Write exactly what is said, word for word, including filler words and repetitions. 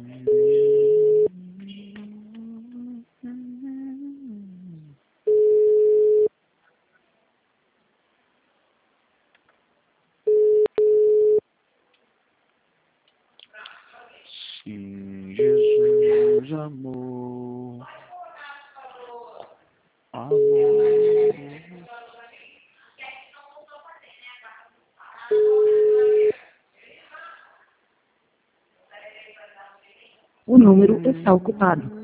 Sim, Jesus, amor, amor. O número está ocupado.